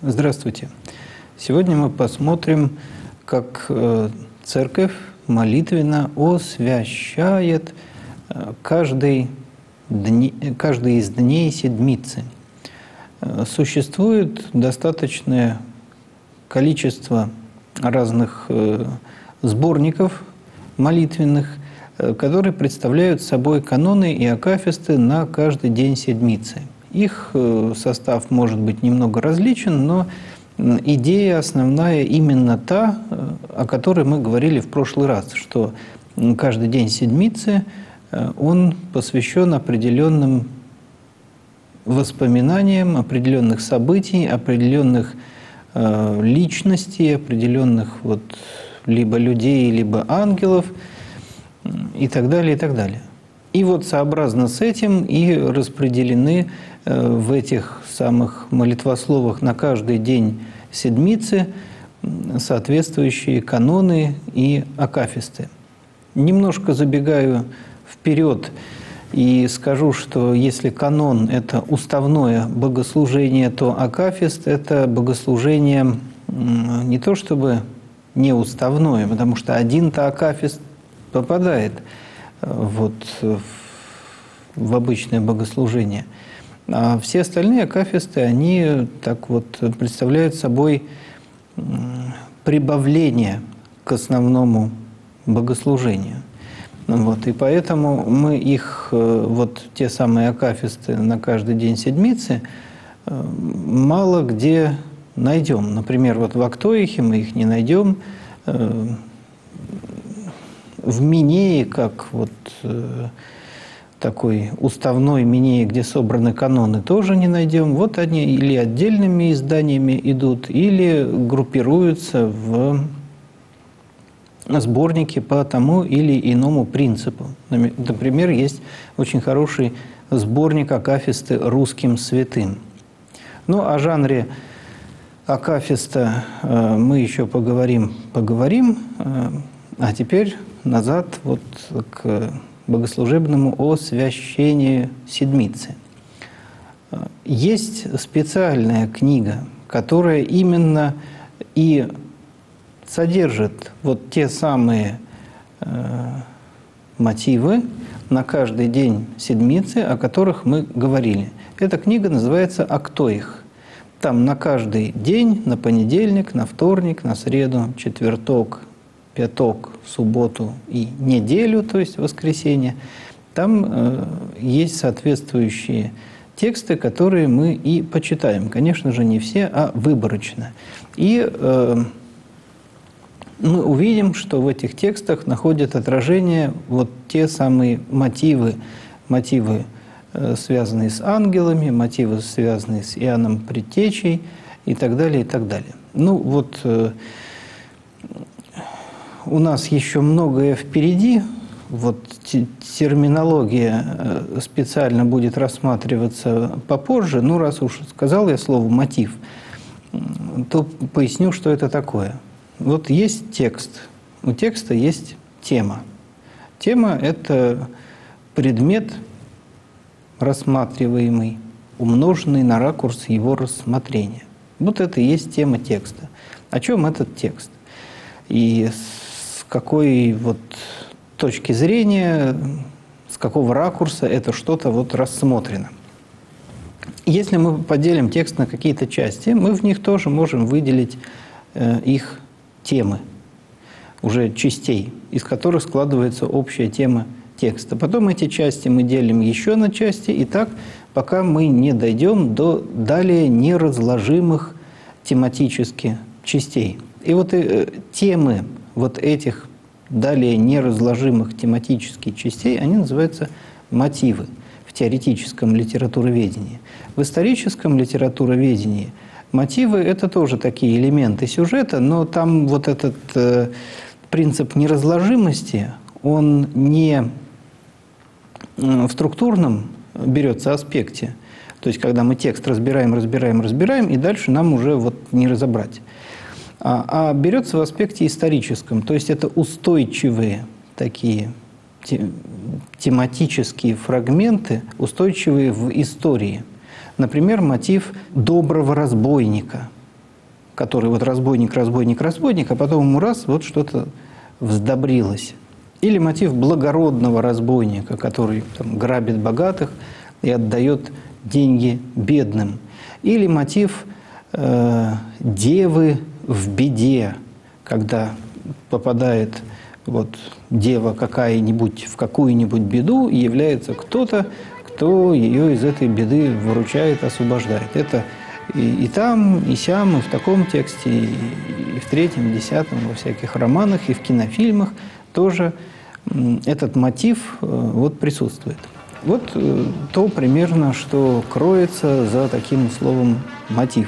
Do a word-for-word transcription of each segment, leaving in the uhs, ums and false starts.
Здравствуйте. Сегодня мы посмотрим, как Церковь молитвенно освящает каждый, дни, каждый из дней Седмицы. Существует достаточное количество разных сборников молитвенных, которые представляют собой каноны и акафисты на каждый день Седмицы. Их состав может быть немного различен, но идея основная именно та, о которой мы говорили в прошлый раз, что каждый день Седмицы, он посвящен определенным воспоминаниям, определенных событий, определенных личностей, определенных вот либо людей, либо ангелов и так далее, и так далее. И вот сообразно с этим и распределены в этих самых молитвословах на каждый день Седмицы соответствующие каноны и акафисты. Немножко забегаю вперед и скажу, что если канон – это уставное богослужение, то акафист – это богослужение не то чтобы неуставное, потому что один-то акафист попадает вот в обычное богослужение. А все остальные акафисты, они так вот представляют собой прибавление к основному богослужению. Вот, и поэтому мы их, вот те самые акафисты на каждый день Седмицы, мало где найдем. Например, вот в Актоихе мы их не найдем, в Минее, как вот такой уставной Минее, где собраны каноны, тоже не найдем. Вот они или отдельными изданиями идут, или группируются в сборники по тому или иному принципу. Например, есть очень хороший сборник акафисты «Русским святым». Ну, о жанре акафиста мы еще поговорим, поговорим. А теперь назад вот к богослужебному освящению Седмицы. Есть специальная книга, которая именно и содержит вот те самые э, мотивы на каждый день Седмицы, о которых мы говорили. Эта книга называется «Актоих». Там на каждый день, на понедельник, на вторник, на среду, четверток, пяток, субботу и неделю, то есть воскресенье, там э, есть соответствующие тексты, которые мы и почитаем. Конечно же, не все, а выборочно. И э, мы увидим, что в этих текстах находят отражение вот те самые мотивы, мотивы, э, связанные с ангелами, мотивы, связанные с Иоанном Предтечей и так далее, и так далее. Ну вот... Э, У нас еще многое впереди. Вот терминология специально будет рассматриваться попозже. Ну, раз уж сказал я слово «мотив», то поясню, что это такое. Вот есть текст. У текста есть тема. Тема – это предмет рассматриваемый, умноженный на ракурс его рассмотрения. Вот это и есть тема текста. О чем этот текст? И с какой вот точки зрения, с какого ракурса это что-то вот рассмотрено. Если мы поделим текст на какие-то части, мы в них тоже можем выделить э, их темы, уже частей, из которых складывается общая тема текста. Потом эти части мы делим еще на части, и так, пока мы не дойдем до далее неразложимых тематически частей. И вот э, темы вот этих далее неразложимых тематических частей, они называются мотивы в теоретическом литературоведении. В историческом литературоведении мотивы – это тоже такие элементы сюжета, но там вот этот э, принцип неразложимости, он не в структурном берется аспекте, то есть когда мы текст разбираем, разбираем, разбираем, и дальше нам уже вот не разобрать. А, а берется в аспекте историческом, то есть это устойчивые такие тематические фрагменты, устойчивые в истории. Например, мотив доброго разбойника. который вот разбойник, разбойник, разбойник, а потом ему раз, вот что-то вздобрилось. Или мотив благородного разбойника, который там грабит богатых и отдает деньги бедным. Или мотив э, девы в беде, когда попадает вот дева какая-нибудь в какую-нибудь беду, и является кто-то, кто ее из этой беды выручает, освобождает. Это и, и там, и сям, и в таком тексте, и, и в третьем, и десятом, во всяких романах, и в кинофильмах тоже этот мотив вот присутствует. Вот то примерно, что кроется за таким словом «мотив».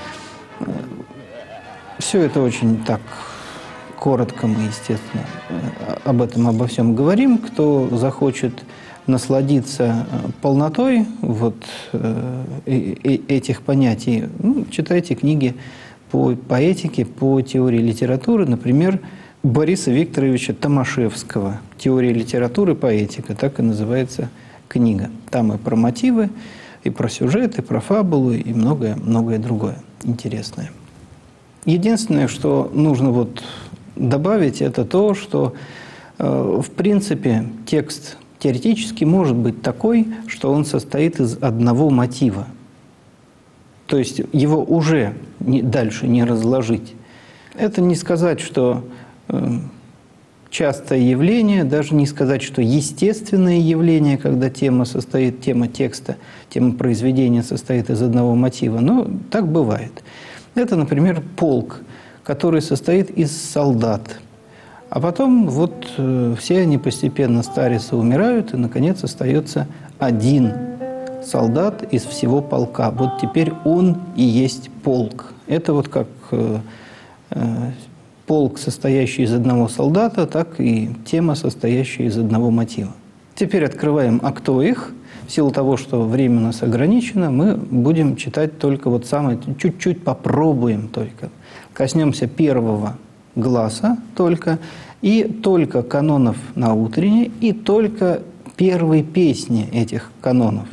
Все это очень так коротко мы, естественно, об этом, обо всем говорим. Кто захочет насладиться полнотой вот этих понятий, ну, читайте книги по поэтике, по теории литературы, например, Бориса Викторовича Томашевского. «Теория литературы, поэтика», так и называется книга. Там и про мотивы, и про сюжет, и про фабулу, и многое-многое другое интересное. Единственное, что нужно вот добавить, это то, что э, в принципе текст теоретически может быть такой, что он состоит из одного мотива. То есть его уже не, дальше не разложить. Это не сказать, что э, частое явление, даже не сказать, что естественное явление, когда тема состоит, тема текста, тема произведения состоит из одного мотива, но так бывает. Это, например, полк, который состоит из солдат. А потом вот э, все они постепенно старятся, умирают, и, наконец, остается один солдат из всего полка. Вот теперь он и есть полк. Это вот как э, э, полк, состоящий из одного солдата, так и тема, состоящая из одного мотива. Теперь открываем «А кто их?». В силу того, что время у нас ограничено, мы будем читать только вот самое, чуть-чуть попробуем только. Коснемся первого гласа только, и только канонов на утренней, и только первой песни этих канонов.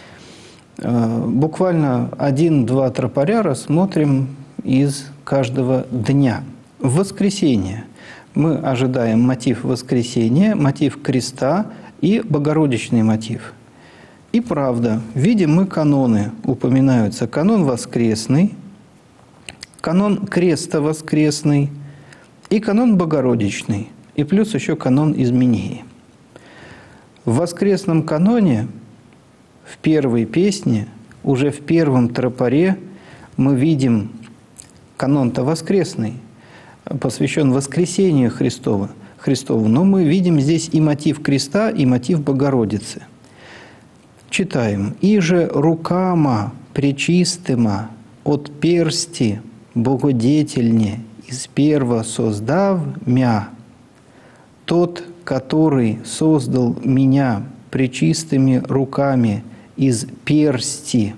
Буквально один-два тропаря рассмотрим из каждого дня. В воскресенье мы ожидаем мотив воскресения, мотив креста и богородичный мотив. И правда, видим мы каноны, упоминаются канон воскресный, канон креста воскресный и канон богородичный, и плюс еще канон изменений. В воскресном каноне, в первой песне, уже в первом тропаре мы видим канон-то воскресный, посвящен воскресению Христова, Христову, но мы видим здесь и мотив креста, и мотив Богородицы. Читаем. «Иже рукама пречистыма от персти богодетельне из перво создав мя, тот, который создал меня пречистыми руками из персти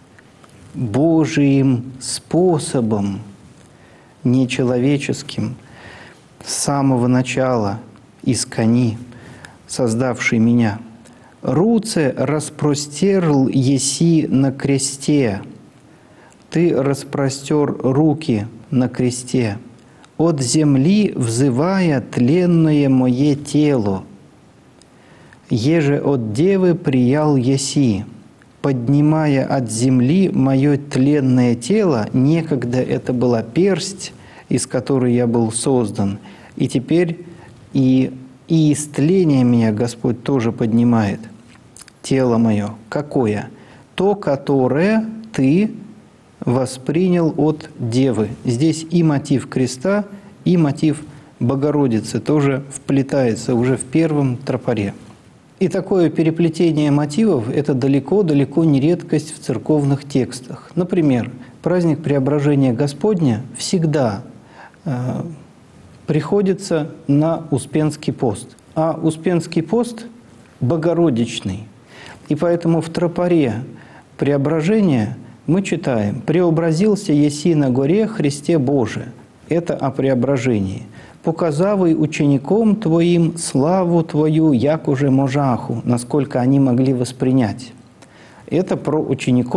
Божиим способом, нечеловеческим, с самого начала, из кони, создавший меня. Руце распростерл еси на кресте, ты распростер руки на кресте, от земли взывая тленное мое тело. Еже от девы приял еси, поднимая от земли мое тленное тело, некогда это была персть, из которой я был создан, и теперь и И истление меня Господь тоже поднимает, тело мое. Какое? То, которое ты воспринял от Девы. Здесь и мотив креста, и мотив Богородицы тоже вплетается уже в первом тропаре. И такое переплетение мотивов – это далеко-далеко не редкость в церковных текстах. Например, праздник Преображения Господня всегда э, приходится на Успенский пост. А Успенский пост богородичный. И поэтому в тропаре Преображения мы читаем «Преобразился еси на горе Христе Боже». Это о преображении. «Показавый учеником Твоим славу Твою, як уже можаху», насколько они могли воспринять. Это про учеников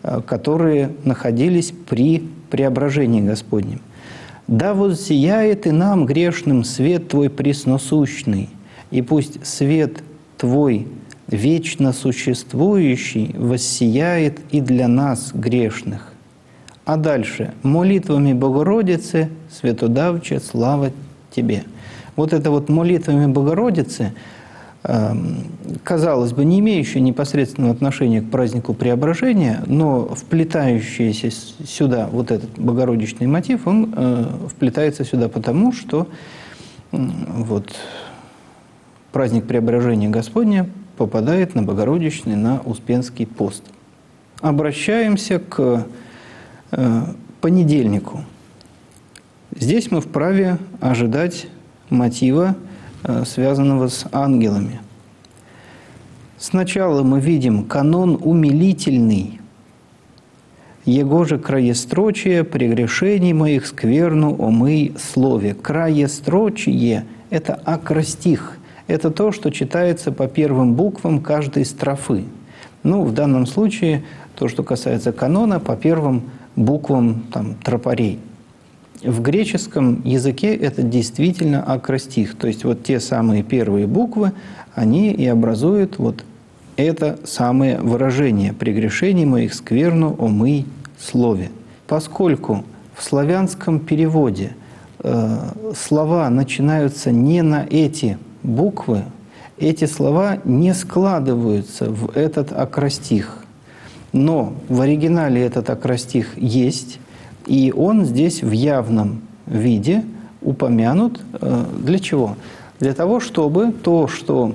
которые находились при преображении Господнем. «Да воссияет и нам, грешным, свет Твой пресносущный, и пусть свет Твой вечно существующий воссияет и для нас, грешных». А дальше «молитвами Богородицы, святодавче, слава Тебе». Вот это вот «молитвами Богородицы», казалось бы, не имеющее непосредственного отношения к празднику Преображения, но вплетающийся сюда вот этот богородичный мотив, он э, вплетается сюда потому, что э, вот, праздник Преображения Господня попадает на Богородичный, на Успенский пост. Обращаемся к э, понедельнику. Здесь мы вправе ожидать мотива, связанного с ангелами. Сначала мы видим канон умилительный. «Его же краестрочие прегрешений моих скверну омый слове». Краестрочие – это акростих. Это то, что читается по первым буквам каждой строфы. Ну, в данном случае, то, что касается канона, по первым буквам там, тропарей. В греческом языке это действительно акростих, то есть вот те самые первые буквы, они и образуют вот это самое выражение «прегрешений моих скверну омый слове». Поскольку в славянском переводе э, слова начинаются не на эти буквы, эти слова не складываются в этот акростих. Но в оригинале этот акростих есть, и он здесь в явном виде упомянут. Для чего? Для того, чтобы то, что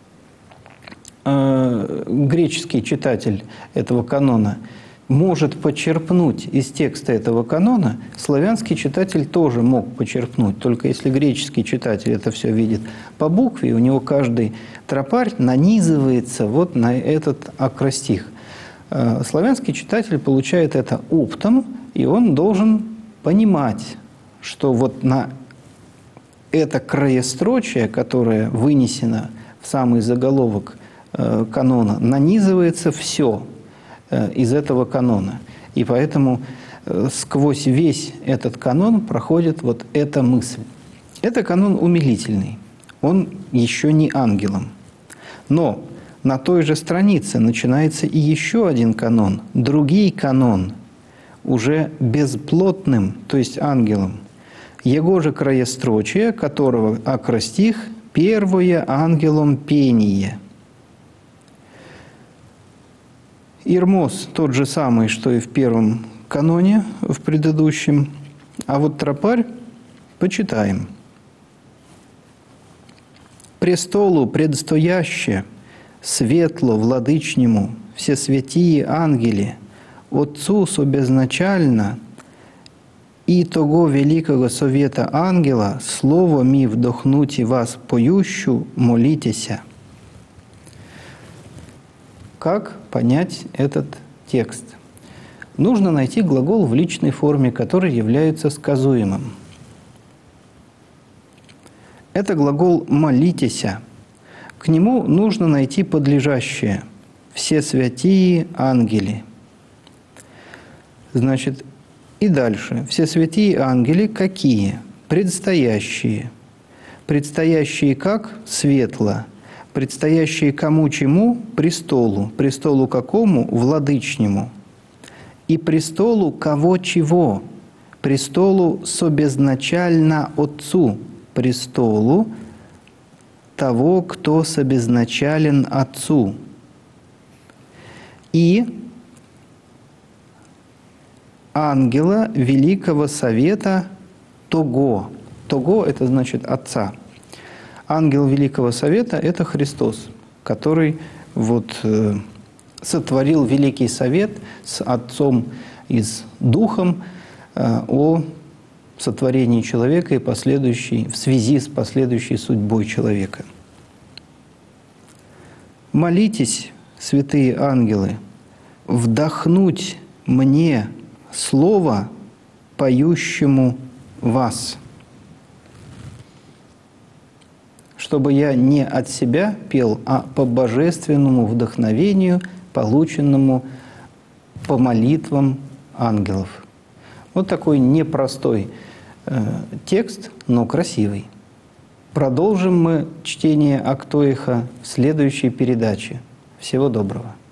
э, греческий читатель этого канона может почерпнуть из текста этого канона, славянский читатель тоже мог почерпнуть. Только если греческий читатель это все видит по букве, у него каждый тропарь нанизывается вот на этот акростих. Э, славянский читатель получает это оптом, и он должен понимать, что вот на это краестрочие, которое вынесено в самый заголовок э, канона, нанизывается все э, из этого канона. И поэтому э, сквозь весь этот канон проходит вот эта мысль. Это канон умилительный, он еще не ангелом. Но на той же странице начинается и еще один канон, другий канон, уже безплотным, то есть ангелом. «Его же краестрочие, которого акростих, первое ангелом пение». Ирмос тот же самый, что и в первом каноне, в предыдущем. А вот тропарь почитаем. «Престолу предстояще, светло владычнему, все святии ангели, Отцу собезначально и того великого совета ангела слово ми вдохнути вас поющу, молитеся». Как понять этот текст? Нужно найти глагол в личной форме, который является сказуемым. Это глагол «молитеся». К нему нужно найти подлежащее «все святии ангели». Значит, и дальше. Все святые ангели какие? Предстоящие. Предстоящие как? Светло. Предстоящие кому чему? Престолу. Престолу какому? Владычнему. И престолу кого чего? Престолу собезначально Отцу. Престолу того, кто собезначален Отцу. И ангела Великого Совета того. Того – это значит Отца. Ангел Великого Совета – это Христос, который вот, э, сотворил Великий Совет с Отцом и с Духом э, о сотворении человека и последующей, в связи с последующей судьбой человека. Молитесь, святые ангелы, вдохнуть мне слово, поющему вас, чтобы я не от себя пел, а по божественному вдохновению, полученному по молитвам ангелов. Вот такой непростой э, текст, но красивый. Продолжим мы чтение Актоиха в следующей передаче. Всего доброго.